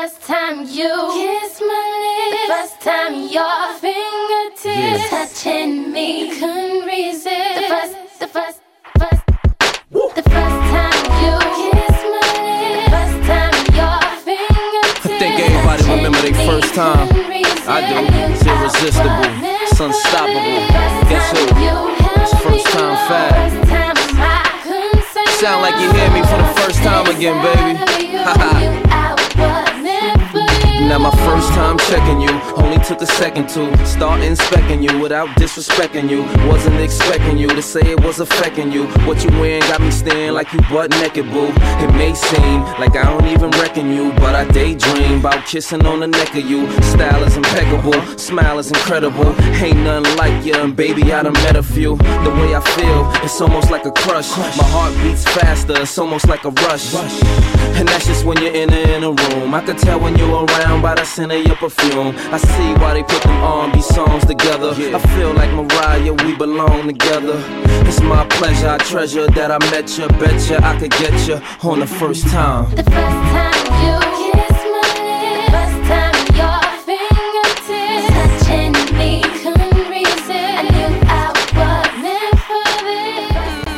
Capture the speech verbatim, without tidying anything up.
first time you kissed my lips, the first time your fingertips yeah. touching me, couldn't resist. The first, the first, first, Woo. the first time you kissed my lips, the first time your fingertips. I think everybody remember their first time. I do. It's irresistible. It's unstoppable. Guess who? It's first time fad. Sound like you hear me for the first time again, baby. Haha. Now my first time checking you, only took a second to start inspecting you without disrespecting you. Wasn't expecting you to say it was affecting you. What you wearing got me staring like you butt naked, boo. It may seem like I don't even reckon you, but I daydream about kissing on the neck of you. Style is impeccable, smile is incredible. Ain't nothing like you, and baby I done met a few. The way I feel, it's almost like a crush. My heart beats faster, it's almost like a rush. And that's just when you're in a, in a room. I can tell when you're around by the scent of your perfume. I see why they put them R and B songs together. I feel like Mariah, we belong together. It's my pleasure, I treasure that I met you. Bet you I could get you on the first time. The first time